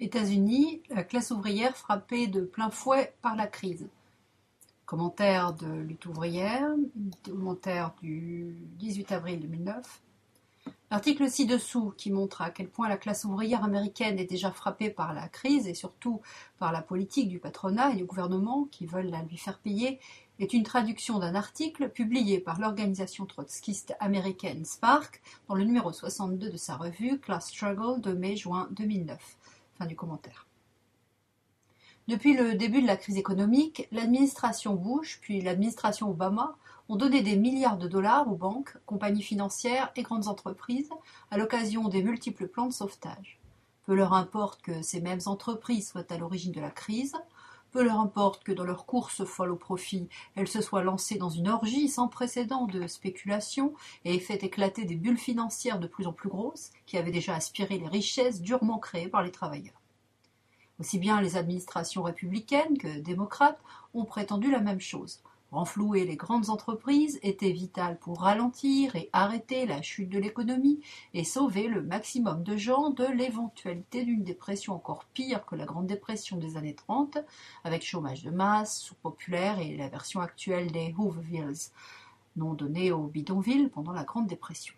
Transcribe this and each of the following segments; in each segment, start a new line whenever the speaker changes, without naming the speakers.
États-Unis, la classe ouvrière frappée de plein fouet par la crise. Commentaire de Lutte ouvrière, commentaire du 18 avril 2009. L'article ci-dessous, qui montre à quel point la classe ouvrière américaine est déjà frappée par la crise et surtout par la politique du patronat et du gouvernement qui veulent la lui faire payer, est une traduction d'un article publié par l'organisation trotskiste américaine SPARC dans le numéro 62 de sa revue Class Struggle de mai-juin 2009. Fin du commentaire. Depuis le début de la crise économique, l'administration Bush puis l'administration Obama ont donné des milliards de dollars aux banques, compagnies financières et grandes entreprises à l'occasion des multiples plans de sauvetage. Peu leur importe que ces mêmes entreprises soient à l'origine de la crise, peu leur importe que dans leur course folle au profit, elles se soient lancées dans une orgie sans précédent de spéculation et aient fait éclater des bulles financières de plus en plus grosses qui avaient déjà aspiré les richesses durement créées par les travailleurs. Aussi bien les administrations républicaines que démocrates ont prétendu la même chose. Renflouer les grandes entreprises était vital pour ralentir et arrêter la chute de l'économie et sauver le maximum de gens de l'éventualité d'une dépression encore pire que la Grande Dépression des années 30, avec chômage de masse, sous-populaire et la version actuelle des Hoovervilles, nom donné aux bidonvilles pendant la Grande Dépression.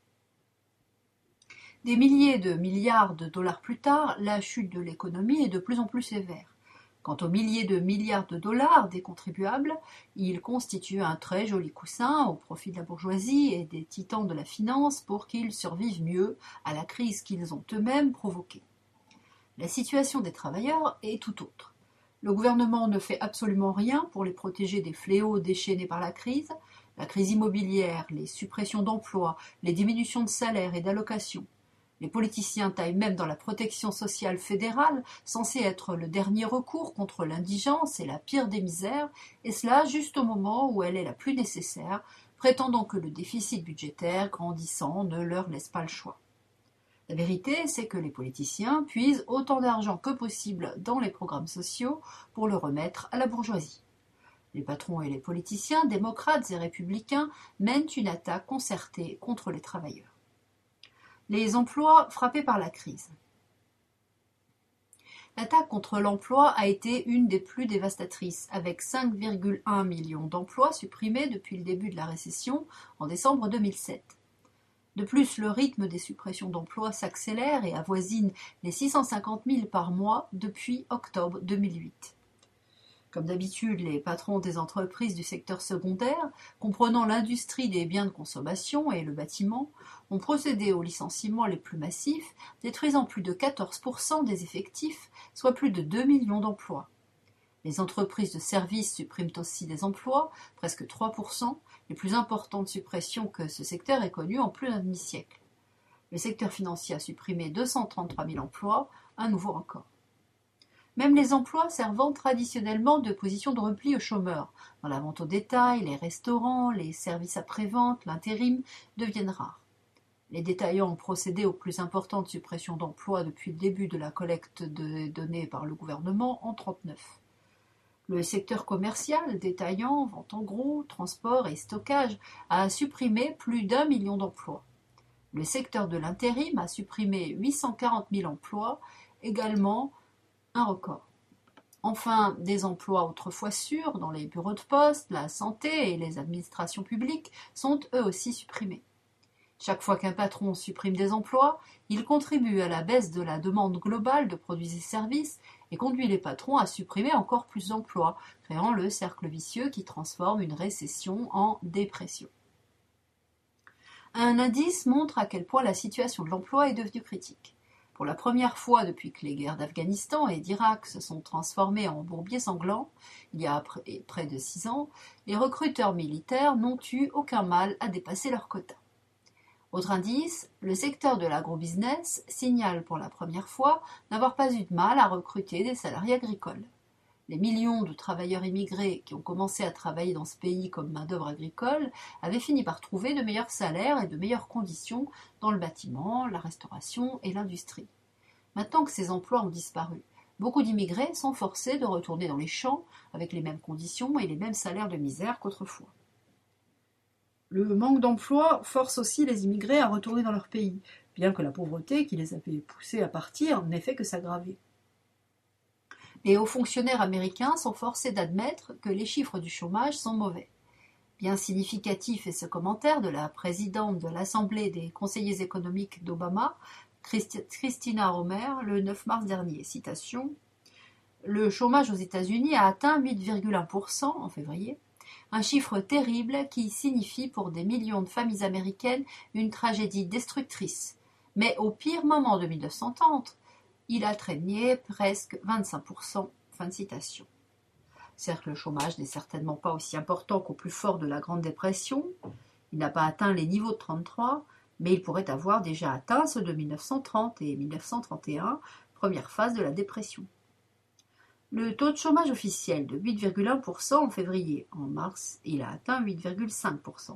Des milliers de milliards de dollars plus tard, la chute de l'économie est de plus en plus sévère. Quant aux milliers de milliards de dollars des contribuables, ils constituent un très joli coussin au profit de la bourgeoisie et des titans de la finance pour qu'ils survivent mieux à la crise qu'ils ont eux-mêmes provoquée. La situation des travailleurs est tout autre. Le gouvernement ne fait absolument rien pour les protéger des fléaux déchaînés par la crise immobilière, les suppressions d'emplois, les diminutions de salaires et d'allocations. Les politiciens taillent même dans la protection sociale fédérale, censée être le dernier recours contre l'indigence et la pire des misères, et cela juste au moment où elle est la plus nécessaire, prétendant que le déficit budgétaire grandissant ne leur laisse pas le choix. La vérité, c'est que les politiciens puisent autant d'argent que possible dans les programmes sociaux pour le remettre à la bourgeoisie. Les patrons et les politiciens, démocrates et républicains, mènent une attaque concertée contre les travailleurs. Les emplois frappés par la crise. L'attaque contre l'emploi a été une des plus dévastatrices, avec 5,1 millions d'emplois supprimés depuis le début de la récession en décembre 2007. De plus, le rythme des suppressions d'emplois s'accélère et avoisine les 650 000 par mois depuis octobre 2008. Comme d'habitude, les patrons des entreprises du secteur secondaire, comprenant l'industrie des biens de consommation et le bâtiment, ont procédé aux licenciements les plus massifs, détruisant plus de 14% des effectifs, soit plus de 2 millions d'emplois. Les entreprises de services suppriment aussi des emplois, presque 3%, les plus importantes suppressions que ce secteur ait connues en plus d'un demi-siècle. Le secteur financier a supprimé 233 000 emplois, un nouveau record. Même les emplois servant traditionnellement de position de repli aux chômeurs, dans la vente au détail, les restaurants, les services après-vente, l'intérim, deviennent rares. Les détaillants ont procédé aux plus importantes suppressions d'emplois depuis le début de la collecte de données par le gouvernement en 1939. Le secteur commercial, détaillant, vente en gros, transport et stockage, a supprimé plus d'1 million d'emplois. Le secteur de l'intérim a supprimé 840 000 emplois, également un record. Enfin, des emplois autrefois sûrs dans les bureaux de poste, la santé et les administrations publiques sont eux aussi supprimés. Chaque fois qu'un patron supprime des emplois, il contribue à la baisse de la demande globale de produits et services et conduit les patrons à supprimer encore plus d'emplois, créant le cercle vicieux qui transforme une récession en dépression. Un indice montre à quel point la situation de l'emploi est devenue critique. Pour la première fois depuis que les guerres d'Afghanistan et d'Irak se sont transformées en bourbiers sanglants, il y a près de 6 ans, les recruteurs militaires n'ont eu aucun mal à dépasser leur quota. Autre indice, le secteur de l'agrobusiness signale pour la première fois n'avoir pas eu de mal à recruter des salariés agricoles. Les millions de travailleurs immigrés qui ont commencé à travailler dans ce pays comme main-d'œuvre agricole avaient fini par trouver de meilleurs salaires et de meilleures conditions dans le bâtiment, la restauration et l'industrie. Maintenant que ces emplois ont disparu, beaucoup d'immigrés sont forcés de retourner dans les champs avec les mêmes conditions et les mêmes salaires de misère qu'autrefois. Le manque d'emploi force aussi les immigrés à retourner dans leur pays, bien que la pauvreté qui les avait poussés à partir n'ait fait que s'aggraver. Les hauts fonctionnaires américains sont forcés d'admettre que les chiffres du chômage sont mauvais. Bien significatif est ce commentaire de la présidente de l'Assemblée des conseillers économiques d'Obama, Christina Romer, le 9 mars dernier. Citation. Le chômage aux États-Unis a atteint 8,1% en février, un chiffre terrible qui signifie pour des millions de familles américaines une tragédie destructrice. Mais au pire moment de 1930, il atteignait presque 25%. Fin de citation. Certes, le chômage n'est certainement pas aussi important qu'au plus fort de la Grande Dépression. Il n'a pas atteint les niveaux de 1933, mais il pourrait avoir déjà atteint ceux de 1930 et 1931, première phase de la dépression. Le taux de chômage officiel de 8,1% en février. En mars, il a atteint 8,5%,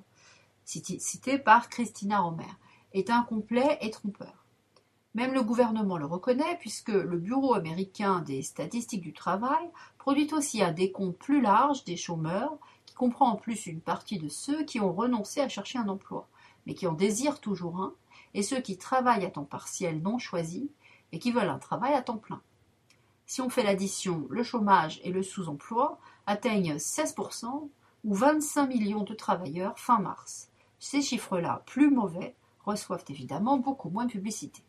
cité par Christina Romer, est incomplet et trompeur. Même le gouvernement le reconnaît puisque le Bureau américain des statistiques du travail produit aussi un décompte plus large des chômeurs qui comprend en plus une partie de ceux qui ont renoncé à chercher un emploi, mais qui en désirent toujours un, et ceux qui travaillent à temps partiel non choisi et qui veulent un travail à temps plein. Si on fait l'addition, le chômage et le sous-emploi atteignent 16% ou 25 millions de travailleurs fin mars. Ces chiffres-là, plus mauvais, reçoivent évidemment beaucoup moins de publicité.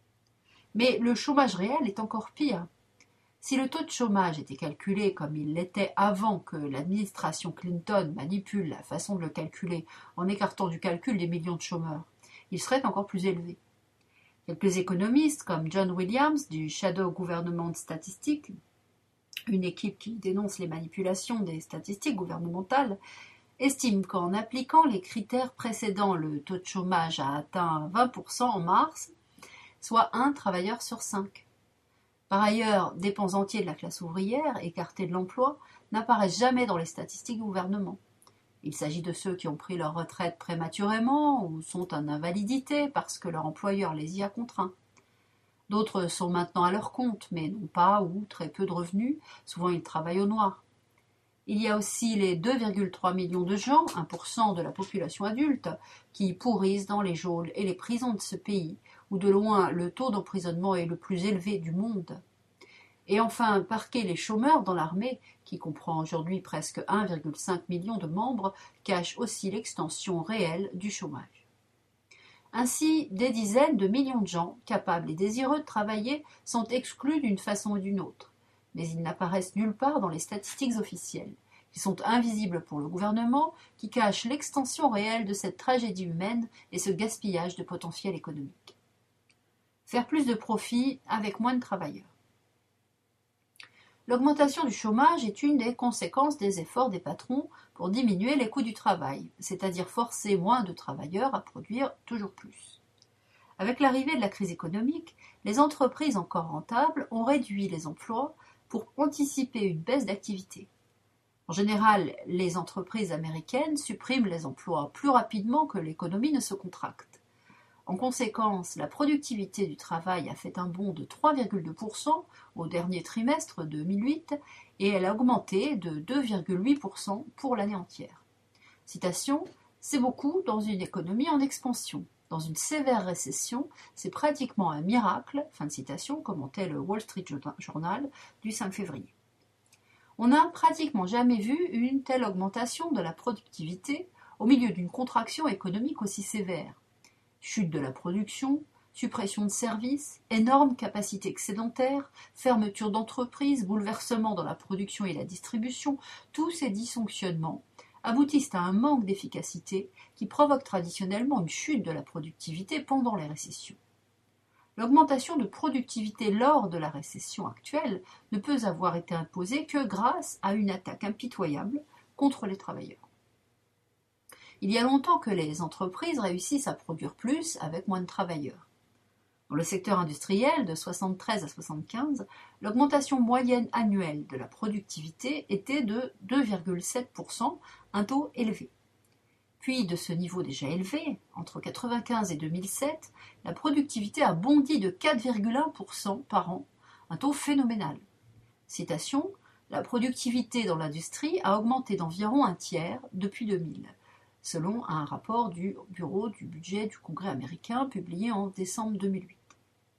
Mais le chômage réel est encore pire. Si le taux de chômage était calculé comme il l'était avant que l'administration Clinton manipule la façon de le calculer en écartant du calcul des millions de chômeurs, il serait encore plus élevé. Quelques économistes comme John Williams du Shadow Government Statistics, une équipe qui dénonce les manipulations des statistiques gouvernementales, estiment qu'en appliquant les critères précédents, le taux de chômage a atteint 20% en mars, soit un travailleur sur 5. Par ailleurs, des pans entiers de la classe ouvrière, écartés de l'emploi, n'apparaissent jamais dans les statistiques du gouvernement. Il s'agit de ceux qui ont pris leur retraite prématurément ou sont en invalidité parce que leur employeur les y a contraints. D'autres sont maintenant à leur compte, mais n'ont pas ou très peu de revenus, souvent ils travaillent au noir. Il y a aussi les 2,3 millions de gens, 1% de la population adulte, qui pourrissent dans les geôles et les prisons de ce pays, où de loin le taux d'emprisonnement est le plus élevé du monde. Et enfin, parquer les chômeurs dans l'armée, qui comprend aujourd'hui presque 1,5 million de membres, cache aussi l'extension réelle du chômage. Ainsi, des dizaines de millions de gens, capables et désireux de travailler, sont exclus d'une façon ou d'une autre. Mais ils n'apparaissent nulle part dans les statistiques officielles. Ils sont invisibles pour le gouvernement, qui cache l'extension réelle de cette tragédie humaine et ce gaspillage de potentiel économique. Faire plus de profit avec moins de travailleurs. L'augmentation du chômage est une des conséquences des efforts des patrons pour diminuer les coûts du travail, c'est-à-dire forcer moins de travailleurs à produire toujours plus. Avec l'arrivée de la crise économique, les entreprises encore rentables ont réduit les emplois pour anticiper une baisse d'activité. En général, les entreprises américaines suppriment les emplois plus rapidement que l'économie ne se contracte. En conséquence, la productivité du travail a fait un bond de 3,2% au dernier trimestre 2008 et elle a augmenté de 2,8% pour l'année entière. Citation, c'est beaucoup dans une économie en expansion. Dans une sévère récession, c'est pratiquement un miracle, fin de citation, commentait le Wall Street Journal du 5 février. On n'a pratiquement jamais vu une telle augmentation de la productivité au milieu d'une contraction économique aussi sévère. Chute de la production, suppression de services, énorme capacité excédentaire, fermeture d'entreprises, bouleversement dans la production et la distribution, tous ces dysfonctionnements aboutissent à un manque d'efficacité qui provoque traditionnellement une chute de la productivité pendant les récessions. L'augmentation de productivité lors de la récession actuelle ne peut avoir été imposée que grâce à une attaque impitoyable contre les travailleurs. Il y a longtemps que les entreprises réussissent à produire plus avec moins de travailleurs. Dans le secteur industriel, de 1973 à 1975, l'augmentation moyenne annuelle de la productivité était de 2,7%, un taux élevé. Puis, de ce niveau déjà élevé, entre 1995 et 2007, la productivité a bondi de 4,1% par an, un taux phénoménal. Citation, la productivité dans l'industrie a augmenté d'environ un tiers depuis 2000. Selon un rapport du Bureau du budget du Congrès américain publié en décembre 2008.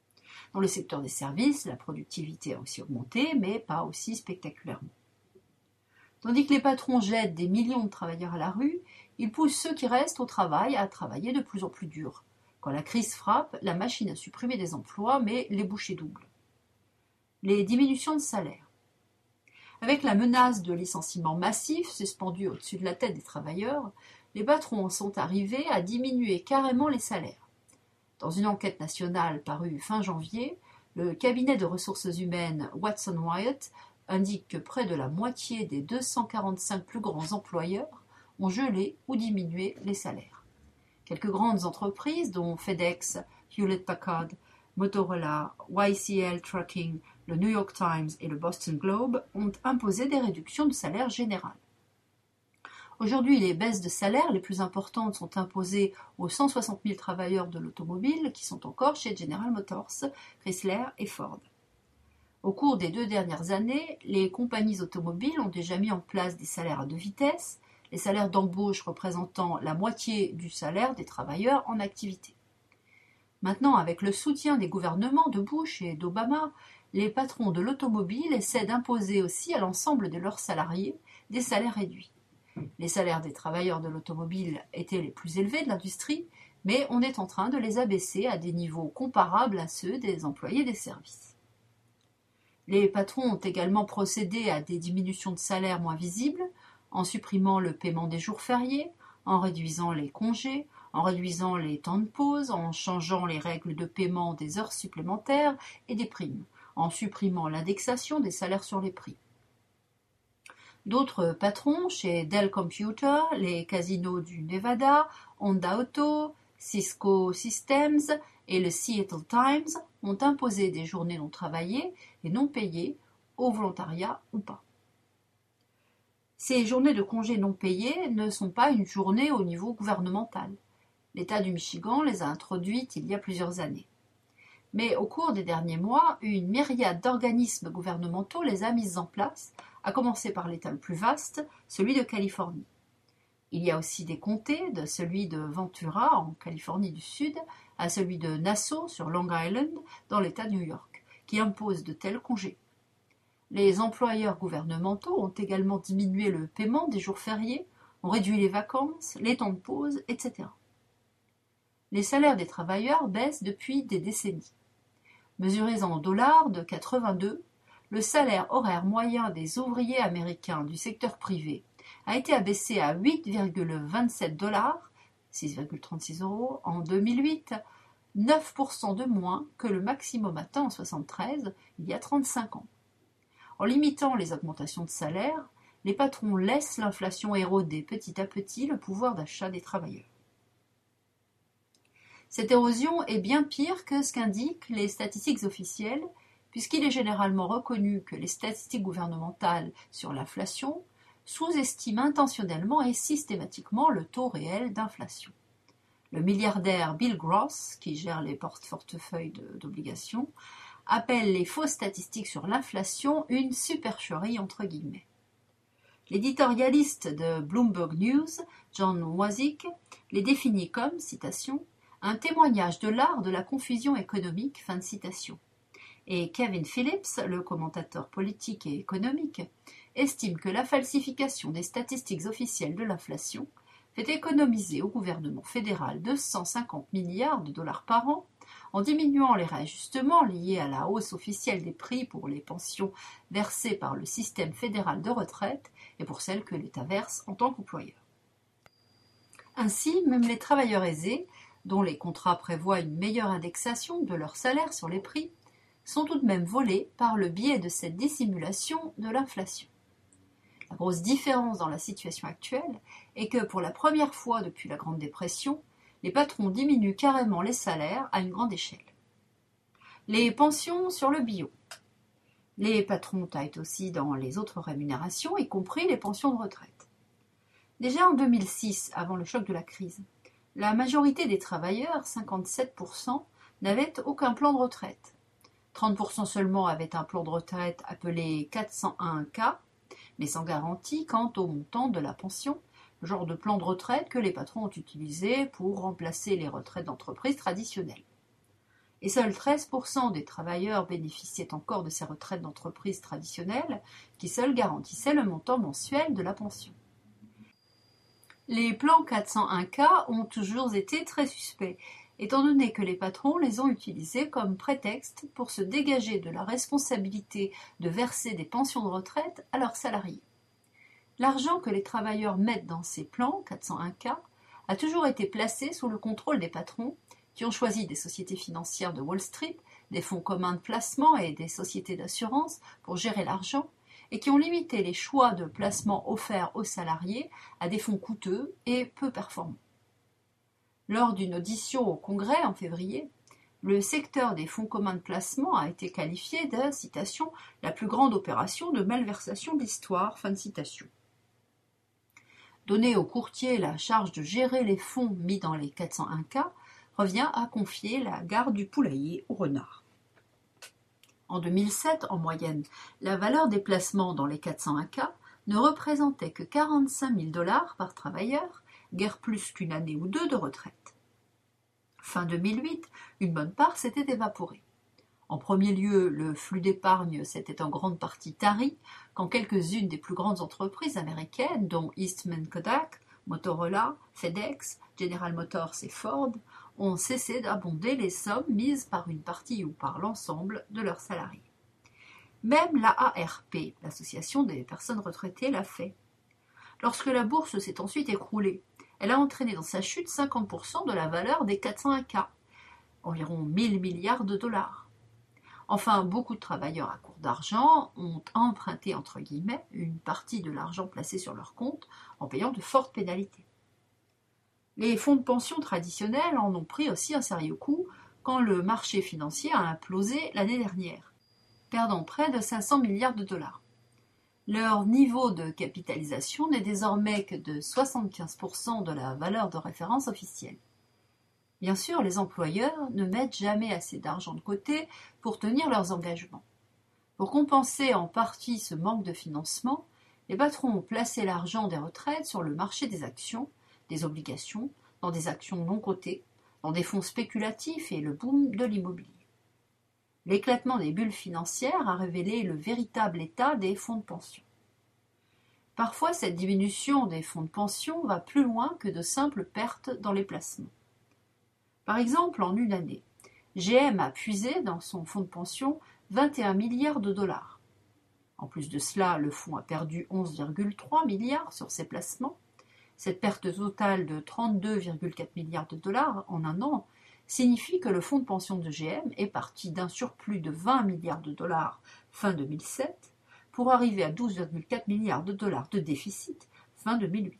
Dans le secteur des services, la productivité a aussi augmenté, mais pas aussi spectaculairement. Tandis que les patrons jettent des millions de travailleurs à la rue, ils poussent ceux qui restent au travail à travailler de plus en plus dur. Quand la crise frappe, la machine a supprimé des emplois, mais les bouchées doublent. Les diminutions de salaire. Avec la menace de licenciements massifs suspendus au-dessus de la tête des travailleurs, les patrons sont arrivés à diminuer carrément les salaires. Dans une enquête nationale parue fin janvier, le cabinet de ressources humaines Watson Wyatt indique que près de la moitié des 245 plus grands employeurs ont gelé ou diminué les salaires. Quelques grandes entreprises, dont FedEx, Hewlett-Packard, Motorola, YCL Trucking, le New York Times et le Boston Globe, ont imposé des réductions de salaire générales. Aujourd'hui, les baisses de salaire les plus importantes sont imposées aux 160 000 travailleurs de l'automobile qui sont encore chez General Motors, Chrysler et Ford. Au cours des 2 dernières années, les compagnies automobiles ont déjà mis en place des salaires à 2 vitesses, les salaires d'embauche représentant la moitié du salaire des travailleurs en activité. Maintenant, avec le soutien des gouvernements de Bush et d'Obama, les patrons de l'automobile essaient d'imposer aussi à l'ensemble de leurs salariés des salaires réduits. Les salaires des travailleurs de l'automobile étaient les plus élevés de l'industrie, mais on est en train de les abaisser à des niveaux comparables à ceux des employés des services. Les patrons ont également procédé à des diminutions de salaire moins visibles, en supprimant le paiement des jours fériés, en réduisant les congés, en réduisant les temps de pause, en changeant les règles de paiement des heures supplémentaires et des primes, en supprimant l'indexation des salaires sur les prix. D'autres patrons, chez Dell Computer, les casinos du Nevada, Honda Auto, Cisco Systems et le Seattle Times, ont imposé des journées non travaillées et non payées, au volontariat ou pas. Ces journées de congés non payées ne sont pas une journée au niveau gouvernemental. L'État du Michigan les a introduites il y a plusieurs années. Mais au cours des derniers mois, une myriade d'organismes gouvernementaux les a mises en place, à commencer par l'État le plus vaste, celui de Californie. Il y a aussi des comtés, de celui de Ventura, en Californie du Sud, à celui de Nassau, sur Long Island, dans l'État de New York, qui imposent de tels congés. Les employeurs gouvernementaux ont également diminué le paiement des jours fériés, ont réduit les vacances, les temps de pause, etc. Les salaires des travailleurs baissent depuis des décennies. Mesurés en dollars de 82, le salaire horaire moyen des ouvriers américains du secteur privé a été abaissé à 8,27 $, 6,36 € en 2008, 9% de moins que le maximum atteint en 1973, il y a 35 ans. En limitant les augmentations de salaire, les patrons laissent l'inflation éroder petit à petit le pouvoir d'achat des travailleurs. Cette érosion est bien pire que ce qu'indiquent les statistiques officielles, puisqu'il est généralement reconnu que les statistiques gouvernementales sur l'inflation sous-estiment intentionnellement et systématiquement le taux réel d'inflation. Le milliardaire Bill Gross, qui gère les portefeuilles d'obligations, appelle les fausses statistiques sur l'inflation une supercherie entre guillemets. L'éditorialiste de Bloomberg News, John Wazik, les définit comme, citation, un témoignage de l'art de la confusion économique, fin de citation. Et Kevin Phillips, le commentateur politique et économique, estime que la falsification des statistiques officielles de l'inflation fait économiser au gouvernement fédéral 250 milliards de dollars par an en diminuant les réajustements liés à la hausse officielle des prix pour les pensions versées par le système fédéral de retraite et pour celles que l'État verse en tant qu'employeur. Ainsi, même les travailleurs aisés, dont les contrats prévoient une meilleure indexation de leur salaire sur les prix, sont tout de même volés par le biais de cette dissimulation de l'inflation. La grosse différence dans la situation actuelle est que pour la première fois depuis la Grande Dépression, les patrons diminuent carrément les salaires à une grande échelle. Les pensions sur le bio. Les patrons taillent aussi dans les autres rémunérations, y compris les pensions de retraite. Déjà en 2006, avant le choc de la crise, la majorité des travailleurs, 57%, n'avaient aucun plan de retraite. 30% seulement avaient un plan de retraite appelé 401K, mais sans garantie quant au montant de la pension, le genre de plan de retraite que les patrons ont utilisé pour remplacer les retraites d'entreprise traditionnelles. et seuls 13% des travailleurs bénéficiaient encore de ces retraites d'entreprise traditionnelles qui seules garantissaient le montant mensuel de la pension. Les plans 401K ont toujours été très suspects, étant donné que les patrons les ont utilisés comme prétexte pour se dégager de la responsabilité de verser des pensions de retraite à leurs salariés. L'argent que les travailleurs mettent dans ces plans 401K a toujours été placé sous le contrôle des patrons qui ont choisi des sociétés financières de Wall Street, des fonds communs de placement et des sociétés d'assurance pour gérer l'argent et qui ont limité les choix de placement offerts aux salariés à des fonds coûteux et peu performants. Lors d'une audition au Congrès en février, le secteur des fonds communs de placement a été qualifié de, citation, « la plus grande opération de malversation de l'histoire », fin de citation. Donner aux courtiers la charge de gérer les fonds mis dans les 401K revient à confier la garde du poulailler au renard. En 2007, en moyenne, la valeur des placements dans les 401K ne représentait que 45 000 $ par travailleur, guère plus qu'une année ou deux de retraite. Fin 2008, une bonne part s'était évaporée. En premier lieu, le flux d'épargne s'était en grande partie tari quand quelques-unes des plus grandes entreprises américaines, dont Eastman Kodak, Motorola, FedEx, General Motors et Ford, ont cessé d'abonder les sommes mises par une partie ou par l'ensemble de leurs salariés. Même l'AARP, l'Association des personnes retraitées, l'a fait. Lorsque la bourse s'est ensuite écroulée, elle a entraîné dans sa chute 50% de la valeur des 401K, environ 1000 milliards de dollars. Enfin, beaucoup de travailleurs à court d'argent ont emprunté, entre guillemets, une partie de l'argent placé sur leur compte en payant de fortes pénalités. Les fonds de pension traditionnels en ont pris aussi un sérieux coup quand le marché financier a implosé l'année dernière, perdant près de 500 milliards de dollars. Leur niveau de capitalisation n'est désormais que de 75% de la valeur de référence officielle. Bien sûr, les employeurs ne mettent jamais assez d'argent de côté pour tenir leurs engagements. Pour compenser en partie ce manque de financement, les patrons ont placé l'argent des retraites sur le marché des actions, des obligations, dans des actions non cotées, dans des fonds spéculatifs et le boom de l'immobilier. L'éclatement des bulles financières a révélé le véritable état des fonds de pension. Parfois, cette diminution des fonds de pension va plus loin que de simples pertes dans les placements. Par exemple, en une année, GM a puisé dans son fonds de pension 21 milliards de dollars. En plus de cela, le fonds a perdu 11,3 milliards sur ses placements. Cette perte totale de 32,4 milliards de dollars en un an signifie que le fonds de pension de GM est parti d'un surplus de 20 milliards de dollars fin 2007 pour arriver à 12,4 milliards de dollars de déficit fin 2008.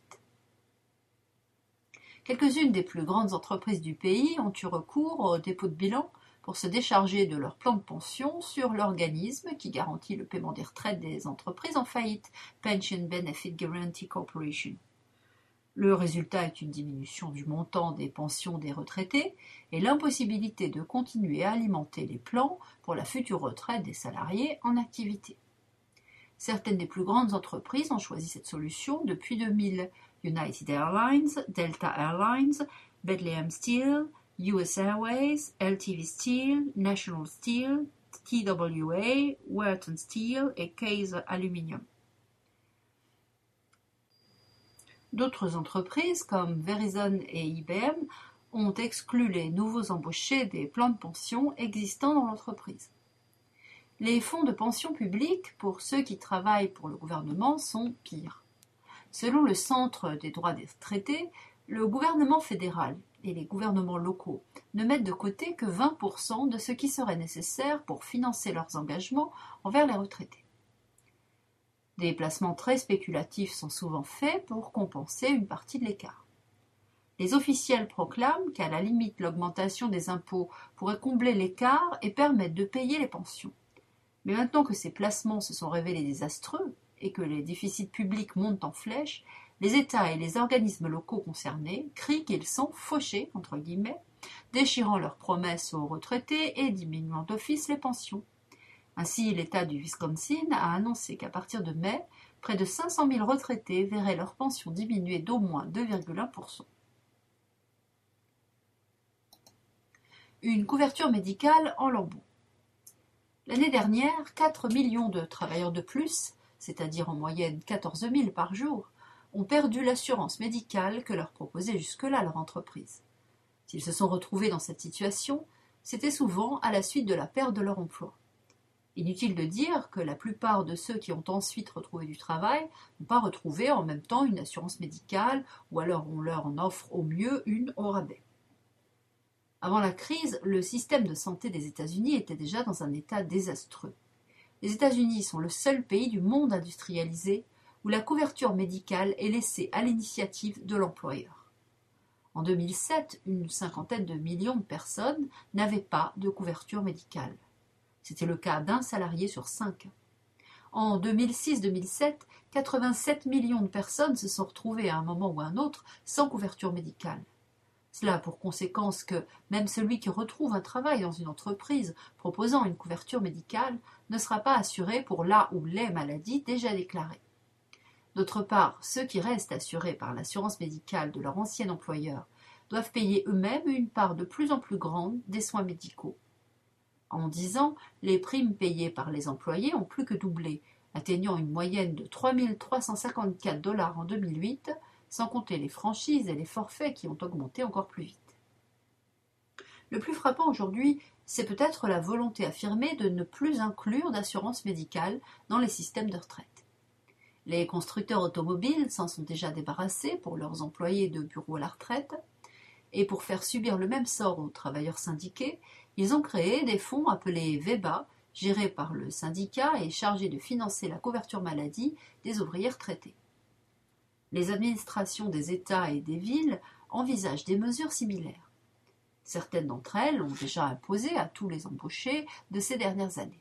Quelques-unes des plus grandes entreprises du pays ont eu recours au dépôt de bilan pour se décharger de leur plan de pension sur l'organisme qui garantit le paiement des retraites des entreprises en faillite, Pension Benefit Guarantee Corporation. Le résultat est une diminution du montant des pensions des retraités et l'impossibilité de continuer à alimenter les plans pour la future retraite des salariés en activité. Certaines des plus grandes entreprises ont choisi cette solution depuis 2000. United Airlines, Delta Airlines, Bethlehem Steel, US Airways, LTV Steel, National Steel, TWA, Wharton Steel et Kaiser Aluminium. D'autres entreprises, comme Verizon et IBM, ont exclu les nouveaux embauchés des plans de pension existants dans l'entreprise. Les fonds de pension publics, pour ceux qui travaillent pour le gouvernement, sont pires. Selon le Centre des droits des retraités, le gouvernement fédéral et les gouvernements locaux ne mettent de côté que 20% de ce qui serait nécessaire pour financer leurs engagements envers les retraités. Des placements très spéculatifs sont souvent faits pour compenser une partie de l'écart. Les officiels proclament qu'à la limite l'augmentation des impôts pourrait combler l'écart et permettre de payer les pensions. Mais maintenant que ces placements se sont révélés désastreux et que les déficits publics montent en flèche, les États et les organismes locaux concernés crient qu'ils sont fauchés, entre guillemets, déchirant leurs promesses aux retraités et diminuant d'office les pensions. Ainsi, l'État du Wisconsin a annoncé qu'à partir de mai, près de 500 000 retraités verraient leur pension diminuer d'au moins 2,1%. Une couverture médicale en lambeaux. L'année dernière, 4 millions de travailleurs de plus, c'est-à-dire en moyenne 14 000 par jour, ont perdu l'assurance médicale que leur proposait jusque-là leur entreprise. S'ils se sont retrouvés dans cette situation, c'était souvent à la suite de la perte de leur emploi. Inutile de dire que la plupart de ceux qui ont ensuite retrouvé du travail n'ont pas retrouvé en même temps une assurance médicale, ou alors on leur en offre au mieux une au rabais. Avant la crise, le système de santé des États-Unis était déjà dans un état désastreux. Les États-Unis sont le seul pays du monde industrialisé où la couverture médicale est laissée à l'initiative de l'employeur. En 2007, une cinquantaine de millions de personnes n'avaient pas de couverture médicale. C'était le cas d'un salarié sur 5. En 2006-2007, 87 millions de personnes se sont retrouvées à un moment ou à un autre sans couverture médicale. Cela a pour conséquence que même celui qui retrouve un travail dans une entreprise proposant une couverture médicale ne sera pas assuré pour la ou les maladies déjà déclarées. D'autre part, ceux qui restent assurés par l'assurance médicale de leur ancien employeur doivent payer eux-mêmes une part de plus en plus grande des soins médicaux. En 10 ans, les primes payées par les employés ont plus que doublé, atteignant une moyenne de 3 354 $ en 2008, sans compter les franchises et les forfaits qui ont augmenté encore plus vite. Le plus frappant aujourd'hui, c'est peut-être la volonté affirmée de ne plus inclure d'assurance médicale dans les systèmes de retraite. Les constructeurs automobiles s'en sont déjà débarrassés pour leurs employés de bureau à la retraite, et pour faire subir le même sort aux travailleurs syndiqués, ils ont créé des fonds appelés VEBA, gérés par le syndicat et chargés de financer la couverture maladie des ouvriers retraités. Les administrations des États et des villes envisagent des mesures similaires. Certaines d'entre elles l'ont déjà imposé à tous les embauchés de ces dernières années.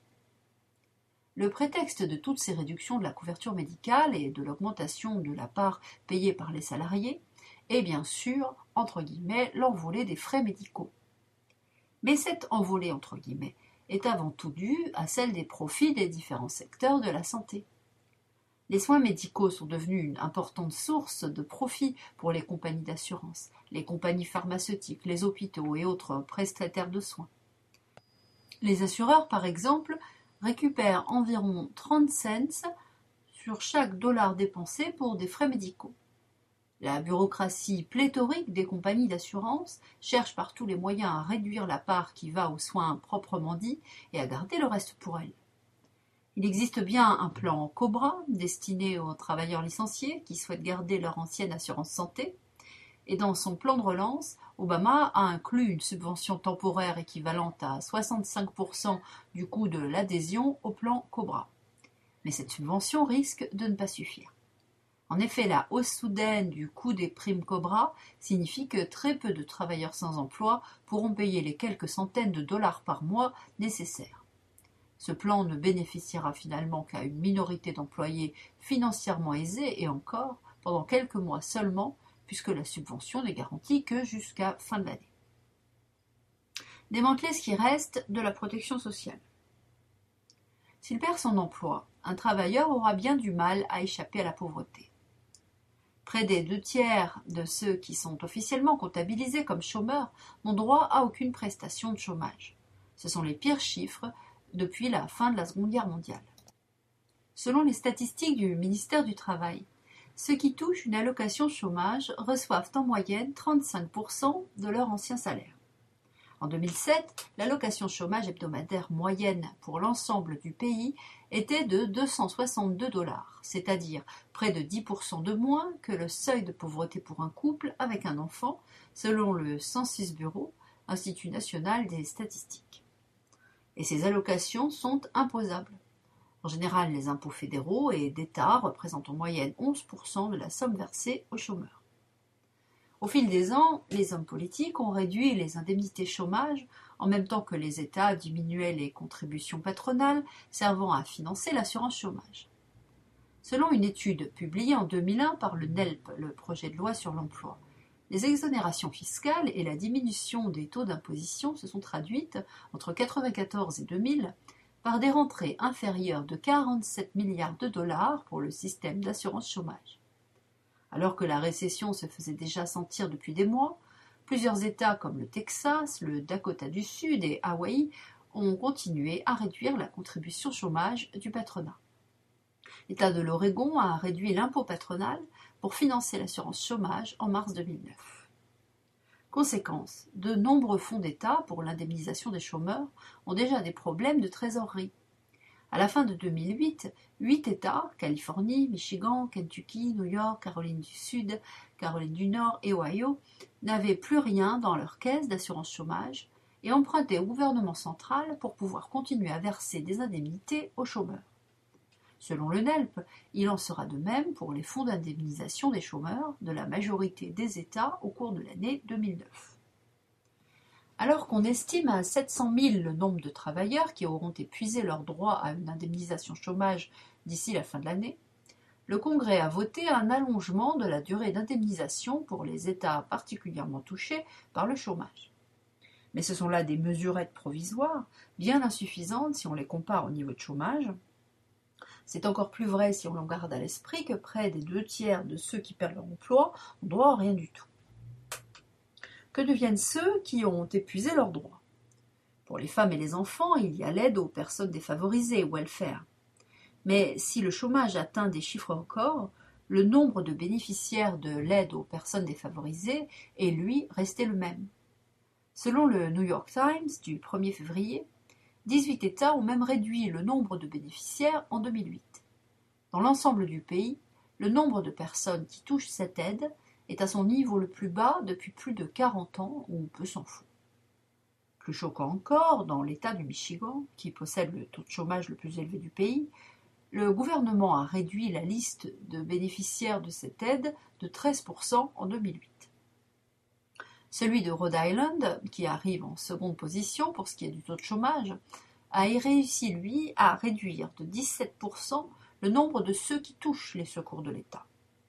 Le prétexte de toutes ces réductions de la couverture médicale et de l'augmentation de la part payée par les salariés est bien sûr, entre guillemets, l'envolée des frais médicaux. Mais cette envolée, entre guillemets, est avant tout due à celle des profits des différents secteurs de la santé. Les soins médicaux sont devenus une importante source de profit pour les compagnies d'assurance, les compagnies pharmaceutiques, les hôpitaux et autres prestataires de soins. Les assureurs, par exemple, récupèrent environ 30 cents sur chaque dollar dépensé pour des frais médicaux. La bureaucratie pléthorique des compagnies d'assurance cherche par tous les moyens à réduire la part qui va aux soins proprement dits et à garder le reste pour elle. Il existe bien un plan Cobra destiné aux travailleurs licenciés qui souhaitent garder leur ancienne assurance santé, et dans son plan de relance, Obama a inclus une subvention temporaire équivalente à 65% du coût de l'adhésion au plan Cobra. Mais cette subvention risque de ne pas suffire. En effet, la hausse soudaine du coût des primes Cobra signifie que très peu de travailleurs sans emploi pourront payer les quelques centaines de dollars par mois nécessaires. Ce plan ne bénéficiera finalement qu'à une minorité d'employés financièrement aisés et encore pendant quelques mois seulement, puisque la subvention n'est garantie que jusqu'à fin de l'année. Démanteler ce qui reste de la protection sociale. S'il perd son emploi, un travailleur aura bien du mal à échapper à la pauvreté. Près des 2/3 de ceux qui sont officiellement comptabilisés comme chômeurs n'ont droit à aucune prestation de chômage. Ce sont les pires chiffres depuis la fin de la Seconde Guerre mondiale. Selon les statistiques du ministère du Travail, ceux qui touchent une allocation chômage reçoivent en moyenne 35% de leur ancien salaire. En 2007, l'allocation chômage hebdomadaire moyenne pour l'ensemble du pays était de 262 $, c'est-à-dire près de 10% de moins que le seuil de pauvreté pour un couple avec un enfant, selon le Census Bureau, Institut national des statistiques. Et ces allocations sont imposables. En général, les impôts fédéraux et d'État représentent en moyenne 11% de la somme versée aux chômeurs. Au fil des ans, les hommes politiques ont réduit les indemnités chômage en même temps que les États diminuaient les contributions patronales servant à financer l'assurance chômage. Selon une étude publiée en 2001 par le NELP, le projet de loi sur l'emploi, les exonérations fiscales et la diminution des taux d'imposition se sont traduites, entre 1994 et 2000, par des rentrées inférieures de 47 milliards de dollars pour le système d'assurance chômage. Alors que la récession se faisait déjà sentir depuis des mois, Plusieurs États comme le Texas, le Dakota du Sud et Hawaï ont continué à réduire la contribution chômage du patronat. L'État de l'Oregon a réduit l'impôt patronal pour financer l'assurance chômage en mars 2009. Conséquence, de nombreux fonds d'État pour l'indemnisation des chômeurs ont déjà des problèmes de trésorerie. À la fin de 2008, 8 États, Californie, Michigan, Kentucky, New York, Caroline du Sud, Caroline du Nord et Ohio, n'avaient plus rien dans leur caisse d'assurance chômage et empruntaient au gouvernement central pour pouvoir continuer à verser des indemnités aux chômeurs. Selon le NELP, il en sera de même pour les fonds d'indemnisation des chômeurs de la majorité des États au cours de l'année 2009. Alors qu'on estime à 700 000 le nombre de travailleurs qui auront épuisé leur droit à une indemnisation chômage d'ici la fin de l'année, le Congrès a voté un allongement de la durée d'indemnisation pour les États particulièrement touchés par le chômage. Mais ce sont là des mesurettes provisoires, bien insuffisantes si on les compare au niveau de chômage. C'est encore plus vrai si on garde à l'esprit que près des 2/3 de ceux qui perdent leur emploi ont droit à rien du tout. Que deviennent ceux qui ont épuisé leurs droits? Pour les femmes et les enfants, il y a l'aide aux personnes défavorisées, welfare. Mais si le chômage atteint des chiffres records, le nombre de bénéficiaires de l'aide aux personnes défavorisées est, lui, resté le même. Selon le New York Times du 1er février, 18 États ont même réduit le nombre de bénéficiaires en 2008. Dans l'ensemble du pays, le nombre de personnes qui touchent cette aide est à son niveau le plus bas depuis plus de 40 ans, ou peu s'en fout. Plus choquant encore, dans l'État du Michigan, qui possède le taux de chômage le plus élevé du pays, le gouvernement a réduit la liste de bénéficiaires de cette aide de 13% en 2008. Celui de Rhode Island, qui arrive en seconde position pour ce qui est du taux de chômage, a réussi, lui, à réduire de 17% le nombre de ceux qui touchent les secours de l'État.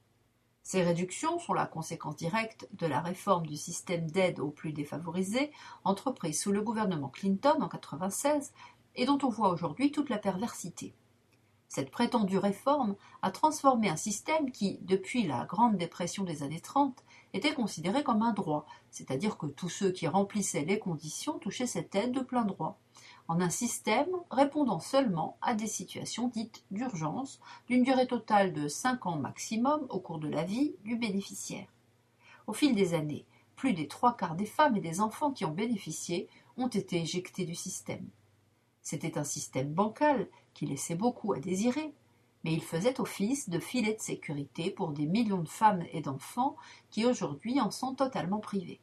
Ces réductions sont la conséquence directe de la réforme du système d'aide aux plus défavorisés entreprise sous le gouvernement Clinton en 1996 et dont on voit aujourd'hui toute la perversité. Cette prétendue réforme a transformé un système qui, depuis la Grande Dépression des années 30, était considéré comme un droit, c'est-à-dire que tous ceux qui remplissaient les conditions touchaient cette aide de plein droit, en un système répondant seulement à des situations dites d'urgence, d'une durée totale de 5 ans maximum au cours de la vie du bénéficiaire. Au fil des années, plus des 3/4 des femmes et des enfants qui en bénéficiaient ont été éjectés du système. C'était un système bancal qui laissait beaucoup à désirer, mais il faisait office de filet de sécurité pour des millions de femmes et d'enfants qui aujourd'hui en sont totalement privés.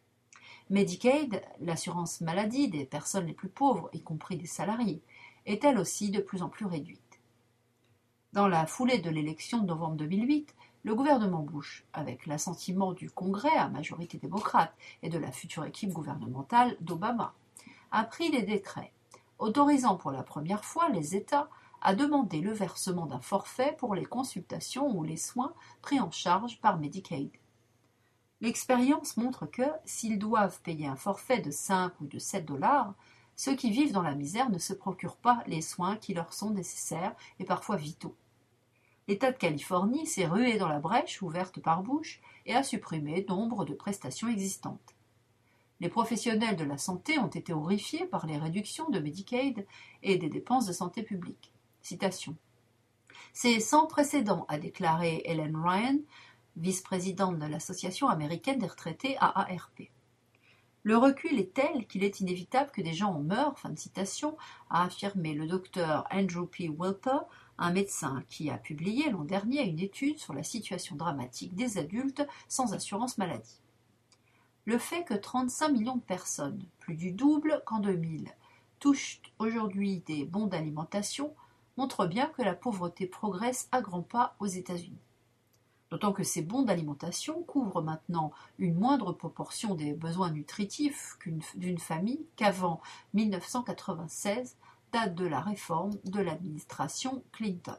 Medicaid, l'assurance maladie des personnes les plus pauvres, y compris des salariés, est elle aussi de plus en plus réduite. Dans la foulée de l'élection de novembre 2008, le gouvernement Bush, avec l'assentiment du Congrès à majorité démocrate et de la future équipe gouvernementale d'Obama, a pris des décrets autorisant pour la première fois les États à demander le versement d'un forfait pour les consultations ou les soins pris en charge par Medicaid. L'expérience montre que, s'ils doivent payer un forfait de 5 ou de 7 $, ceux qui vivent dans la misère ne se procurent pas les soins qui leur sont nécessaires et parfois vitaux. L'État de Californie s'est rué dans la brèche ouverte par Bush et a supprimé nombre de prestations existantes. Les professionnels de la santé ont été horrifiés par les réductions de Medicaid et des dépenses de santé publique. Citation. C'est sans précédent, a déclaré Ellen Ryan, vice-présidente de l'Association américaine des retraités AARP. Le recul est tel qu'il est inévitable que des gens en meurent, fin de citation, a affirmé le docteur Andrew P. Wilper, un médecin qui a publié l'an dernier une étude sur la situation dramatique des adultes sans assurance maladie. Le fait que 35 millions de personnes, plus du double qu'en 2000, touchent aujourd'hui des bons d'alimentation montre bien que la pauvreté progresse à grands pas aux États-Unis. D'autant que ces bons d'alimentation couvrent maintenant une moindre proportion des besoins nutritifs d'une famille qu'avant 1996, date de la réforme de l'administration Clinton.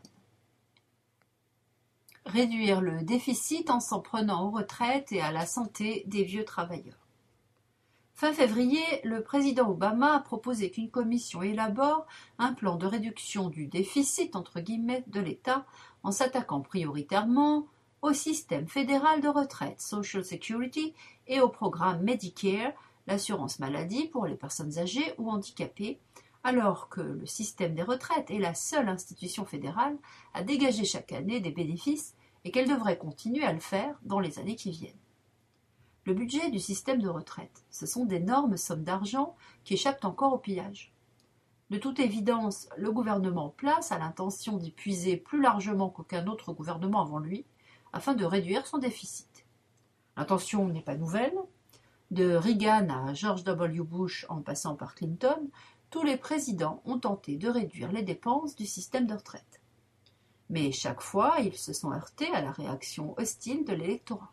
Réduire le déficit en s'en prenant aux retraites et à la santé des vieux travailleurs. Fin février, le président Obama a proposé qu'une commission élabore un plan de réduction du déficit entre guillemets de l'État en s'attaquant prioritairement au système fédéral de retraite, Social Security, et au programme Medicare, l'assurance maladie pour les personnes âgées ou handicapées, alors que le système des retraites est la seule institution fédérale à dégager chaque année des bénéfices et qu'elle devrait continuer à le faire dans les années qui viennent. Le budget du système de retraite, ce sont d'énormes sommes d'argent qui échappent encore au pillage. De toute évidence, le gouvernement en place a l'intention d'y puiser plus largement qu'aucun autre gouvernement avant lui, afin de réduire son déficit. L'intention n'est pas nouvelle. De Reagan à George W. Bush en passant par Clinton, tous les présidents ont tenté de réduire les dépenses du système de retraite. Mais chaque fois, ils se sont heurtés à la réaction hostile de l'électorat.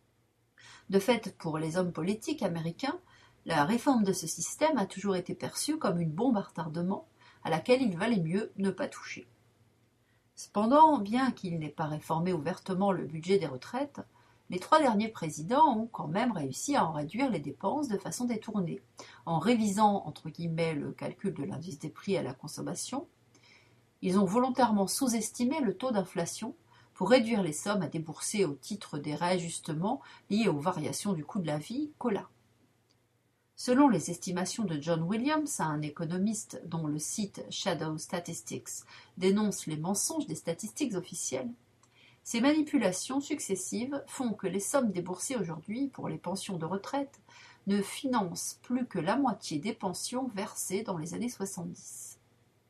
De fait, pour les hommes politiques américains, la réforme de ce système a toujours été perçue comme une bombe à retardement à laquelle il valait mieux ne pas toucher. Cependant, bien qu'il n'ait pas réformé ouvertement le budget des retraites, les 3 derniers présidents ont quand même réussi à en réduire les dépenses de façon détournée, en révisant entre guillemets le calcul de l'indice des prix à la consommation. Ils ont volontairement sous-estimé le taux d'inflation pour réduire les sommes à débourser au titre des réajustements liés aux variations du coût de la vie, COLA. Selon les estimations de John Williams, un économiste dont le site Shadow Statistics dénonce les mensonges des statistiques officielles, ces manipulations successives font que les sommes déboursées aujourd'hui pour les pensions de retraite ne financent plus que la moitié des pensions versées dans les années 70.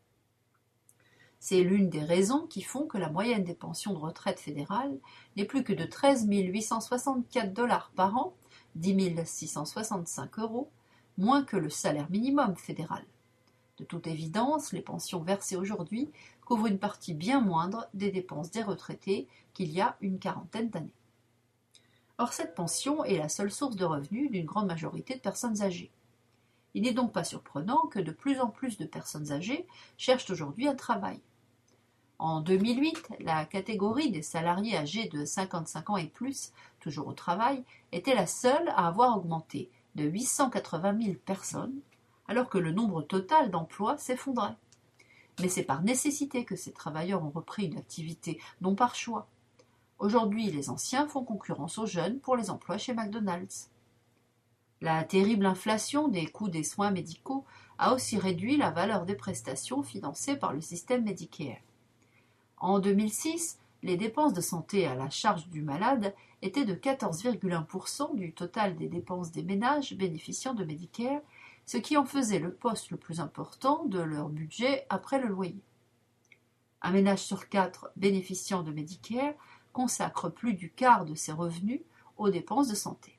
C'est l'une des raisons qui font que la moyenne des pensions de retraite fédérales n'est plus que de 13 864 $ par an, 10 665 €, moins que le salaire minimum fédéral. De toute évidence, les pensions versées aujourd'hui couvrent une partie bien moindre des dépenses des retraités qu'il y a une quarantaine d'années. Or, cette pension est la seule source de revenus d'une grande majorité de personnes âgées. Il n'est donc pas surprenant que de plus en plus de personnes âgées cherchent aujourd'hui un travail. En 2008, la catégorie des salariés âgés de 55 ans et plus, toujours au travail, était la seule à avoir augmenté de 880 000 personnes, alors que le nombre total d'emplois s'effondrait. Mais c'est par nécessité que ces travailleurs ont repris une activité, non par choix. Aujourd'hui, les anciens font concurrence aux jeunes pour les emplois chez McDonald's. La terrible inflation des coûts des soins médicaux a aussi réduit la valeur des prestations financées par le système Medicare. En 2006, les dépenses de santé à la charge du malade étaient de 14,1% du total des dépenses des ménages bénéficiant de Medicare, ce qui en faisait le poste le plus important de leur budget après le loyer. Un ménage sur 4 bénéficiant de Medicare consacre plus du quart de ses revenus aux dépenses de santé.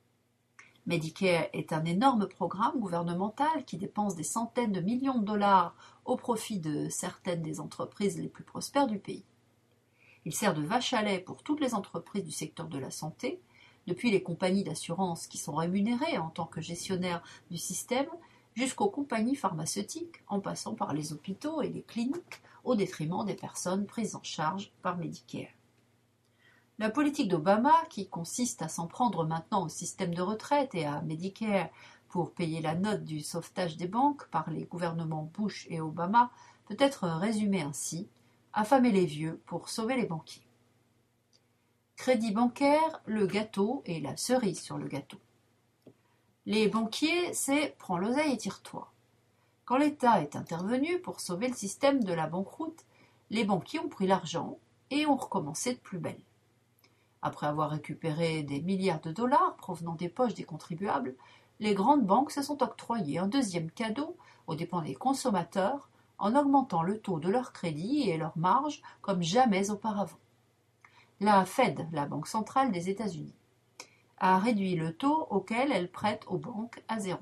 Medicare est un énorme programme gouvernemental qui dépense des centaines de millions de dollars au profit de certaines des entreprises les plus prospères du pays. Il sert de vache à lait pour toutes les entreprises du secteur de la santé, depuis les compagnies d'assurance qui sont rémunérées en tant que gestionnaires du système, jusqu'aux compagnies pharmaceutiques, en passant par les hôpitaux et les cliniques, au détriment des personnes prises en charge par Medicare. La politique d'Obama, qui consiste à s'en prendre maintenant au système de retraite et à Medicare pour payer la note du sauvetage des banques par les gouvernements Bush et Obama, peut être résumée ainsi: affamer les vieux pour sauver les banquiers. Crédit bancaire, le gâteau et la cerise sur le gâteau. Les banquiers, c'est « prends l'oseille et tire-toi ». Quand l'État est intervenu pour sauver le système de la banqueroute, les banquiers ont pris l'argent et ont recommencé de plus belle. Après avoir récupéré des milliards de dollars provenant des poches des contribuables, les grandes banques se sont octroyées un deuxième cadeau aux dépens des consommateurs en augmentant le taux de leur crédit et leurs marges comme jamais auparavant. La Fed, la Banque centrale des États-Unis, a réduit le taux auquel elle prête aux banques à 0.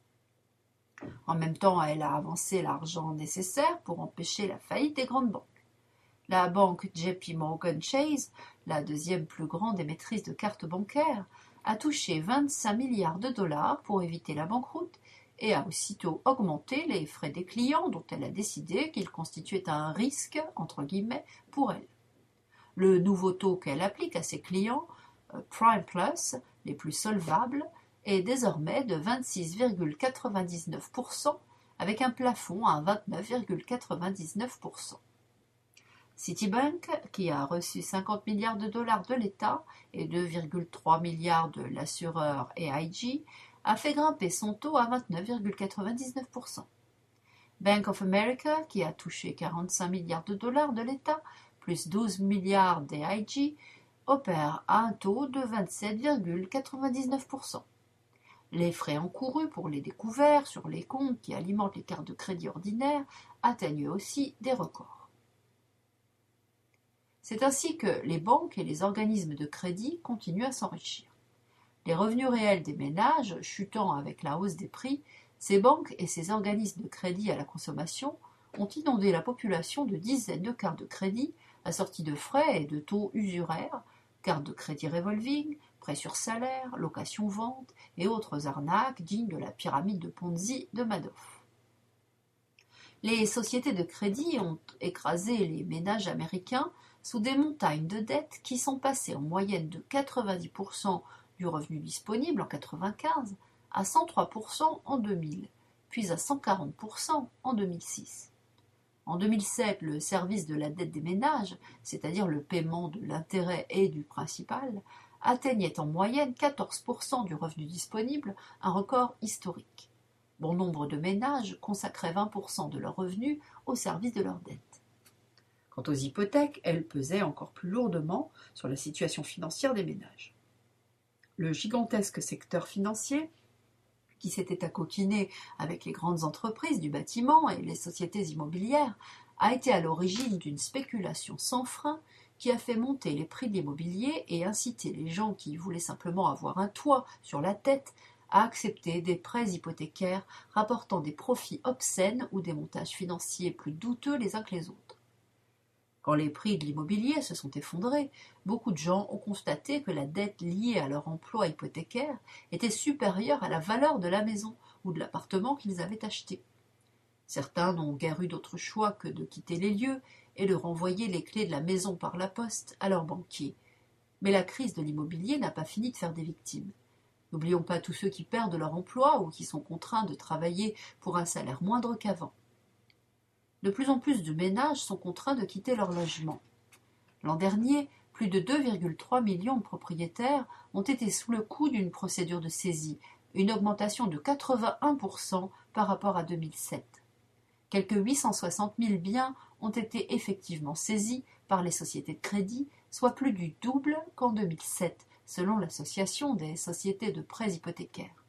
En même temps, elle a avancé l'argent nécessaire pour empêcher la faillite des grandes banques. La banque JP Morgan Chase, la deuxième plus grande émettrice de cartes bancaires, a touché 25 milliards de dollars pour éviter la banqueroute et a aussitôt augmenté les frais des clients dont elle a décidé qu'ils constituaient un risque, entre guillemets, pour elle. Le nouveau taux qu'elle applique à ses clients, Prime Plus, les plus solvables, est désormais de 26,99% avec un plafond à 29,99%. Citibank, qui a reçu 50 milliards de dollars de l'État et 2,3 milliards de l'assureur AIG, a fait grimper son taux à 29,99%. Bank of America, qui a touché 45 milliards de dollars de l'État, plus 12 milliards d'AIG, opère à un taux de 27,99%. Les frais encourus pour les découverts sur les comptes qui alimentent les cartes de crédit ordinaires atteignent aussi des records. C'est ainsi que les banques et les organismes de crédit continuent à s'enrichir. Les revenus réels des ménages chutant avec la hausse des prix, ces banques et ces organismes de crédit à la consommation ont inondé la population de dizaines de cartes de crédit assorties de frais et de taux usuraires, cartes de crédit revolving, prêts sur salaire, location-vente et autres arnaques dignes de la pyramide de Ponzi de Madoff. Les sociétés de crédit ont écrasé les ménages américains sous des montagnes de dettes qui sont passées en moyenne de 90% du revenu disponible en 1995 à 103% en 2000, puis à 140% en 2006. En 2007, le service de la dette des ménages, c'est-à-dire le paiement de l'intérêt et du principal, atteignait en moyenne 14% du revenu disponible, un record historique. Bon nombre de ménages consacraient 20% de leurs revenus au service de leur dette. Quant aux hypothèques, elles pesaient encore plus lourdement sur la situation financière des ménages. Le gigantesque secteur financier, qui s'était accoquiné avec les grandes entreprises du bâtiment et les sociétés immobilières, a été à l'origine d'une spéculation sans frein qui a fait monter les prix de l'immobilier et incité les gens qui voulaient simplement avoir un toit sur la tête à accepter des prêts hypothécaires rapportant des profits obscènes ou des montages financiers plus douteux les uns que les autres. Quand les prix de l'immobilier se sont effondrés, beaucoup de gens ont constaté que la dette liée à leur emploi hypothécaire était supérieure à la valeur de la maison ou de l'appartement qu'ils avaient acheté. Certains n'ont guère eu d'autre choix que de quitter les lieux et de renvoyer les clés de la maison par la poste à leur banquier. Mais la crise de l'immobilier n'a pas fini de faire des victimes. N'oublions pas tous ceux qui perdent leur emploi ou qui sont contraints de travailler pour un salaire moindre qu'avant. De plus en plus de ménages sont contraints de quitter leur logement. L'an dernier, plus de 2,3 millions de propriétaires ont été sous le coup d'une procédure de saisie, une augmentation de 81% par rapport à 2007. Quelque 860 000 biens ont été effectivement saisis par les sociétés de crédit, soit plus du double qu'en 2007, selon l'Association des sociétés de prêts hypothécaires.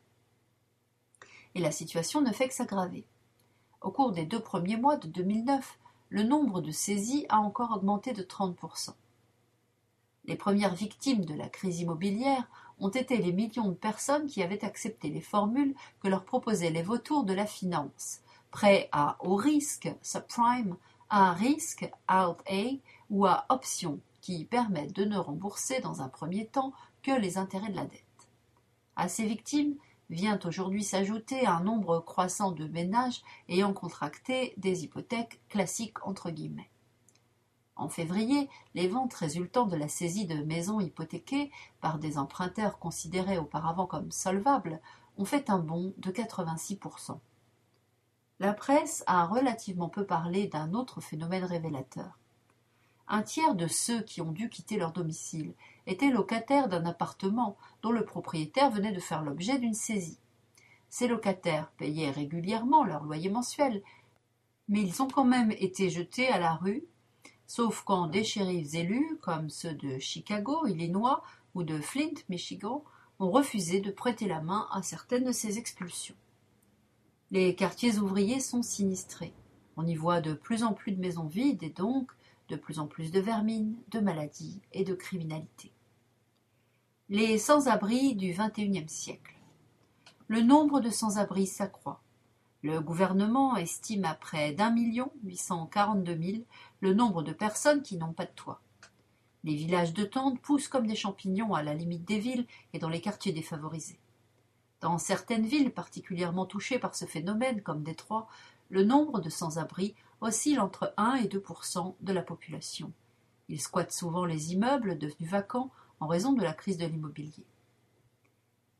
Et la situation ne fait que s'aggraver. Au cours des 2 premiers mois de 2009, le nombre de saisies a encore augmenté de 30%. Les premières victimes de la crise immobilière ont été les millions de personnes qui avaient accepté les formules que leur proposaient les vautours de la finance, prêts à haut risque, subprime, à un risque, Alt A, ou à option, qui permettent de ne rembourser dans un premier temps que les intérêts de la dette. À ces victimes vient aujourd'hui s'ajouter un nombre croissant de ménages ayant contracté des hypothèques classiques entre guillemets. En février, les ventes résultant de la saisie de maisons hypothéquées par des emprunteurs considérés auparavant comme solvables ont fait un bond de 86%. La presse a relativement peu parlé d'un autre phénomène révélateur. Un tiers de ceux qui ont dû quitter leur domicile étaient locataires d'un appartement dont le propriétaire venait de faire l'objet d'une saisie. Ces locataires payaient régulièrement leur loyer mensuel, mais ils ont quand même été jetés à la rue, sauf quand des shérifs élus, comme ceux de Chicago, Illinois, ou de Flint, Michigan, ont refusé de prêter la main à certaines de ces expulsions. Les quartiers ouvriers sont sinistrés. On y voit de plus en plus de maisons vides et donc de plus en plus de vermine, de maladies et de criminalité. Les sans-abri du XXIe siècle. Le nombre de sans-abri s'accroît. Le gouvernement estime à près d'1,842,000 le nombre de personnes qui n'ont pas de toit. Les villages de tentes poussent comme des champignons à la limite des villes et dans les quartiers défavorisés. Dans certaines villes particulièrement touchées par ce phénomène, comme Détroit, le nombre de sans-abri oscille entre 1 et 2% de la population. Ils squattent souvent les immeubles devenus vacants en raison de la crise de l'immobilier.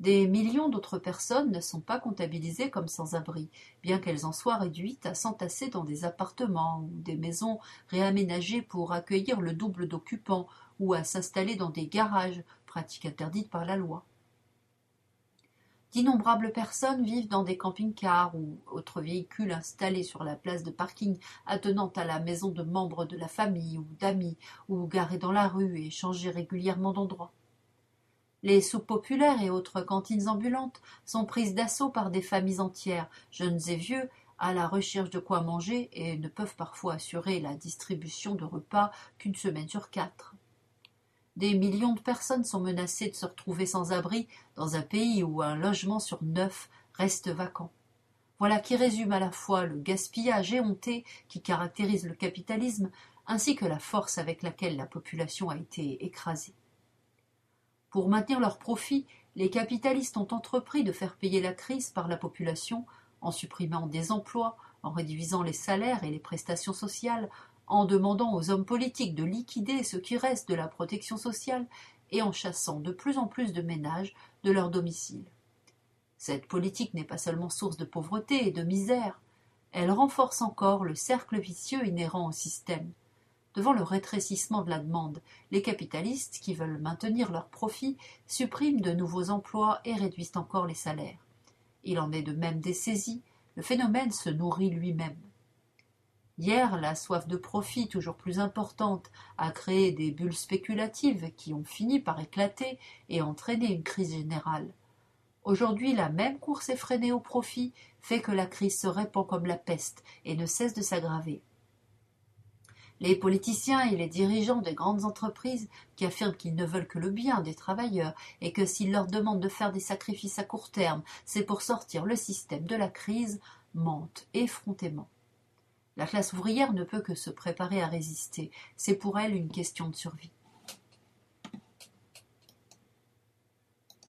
Des millions d'autres personnes ne sont pas comptabilisées comme sans-abri, bien qu'elles en soient réduites à s'entasser dans des appartements ou des maisons réaménagées pour accueillir le double d'occupants ou à s'installer dans des garages, pratique interdite par la loi. D'innombrables personnes vivent dans des camping-cars ou autres véhicules installés sur la place de parking attenante à la maison de membres de la famille ou d'amis, ou garés dans la rue et changés régulièrement d'endroit. Les soupes populaires et autres cantines ambulantes sont prises d'assaut par des familles entières, jeunes et vieux, à la recherche de quoi manger et ne peuvent parfois assurer la distribution de repas qu'une semaine sur 4. Des millions de personnes sont menacées de se retrouver sans abri dans un pays où un logement sur 9 reste vacant. Voilà qui résume à la fois le gaspillage éhonté qui caractérise le capitalisme, ainsi que la force avec laquelle la population a été écrasée. Pour maintenir leurs profits, les capitalistes ont entrepris de faire payer la crise par la population en supprimant des emplois, en réduisant les salaires et les prestations sociales, en demandant aux hommes politiques de liquider ce qui reste de la protection sociale et en chassant de plus en plus de ménages de leur domicile. Cette politique n'est pas seulement source de pauvreté et de misère, elle renforce encore le cercle vicieux inhérent au système. Devant le rétrécissement de la demande, les capitalistes, qui veulent maintenir leurs profits, suppriment de nouveaux emplois et réduisent encore les salaires. Il en est de même des saisies, le phénomène se nourrit lui-même. Hier, la soif de profit toujours plus importante a créé des bulles spéculatives qui ont fini par éclater et entraîner une crise générale. Aujourd'hui, la même course effrénée au profit fait que la crise se répand comme la peste et ne cesse de s'aggraver. Les politiciens et les dirigeants des grandes entreprises qui affirment qu'ils ne veulent que le bien des travailleurs et que s'ils leur demandent de faire des sacrifices à court terme, c'est pour sortir le système de la crise, mentent effrontément. La classe ouvrière ne peut que se préparer à résister, c'est pour elle une question de survie.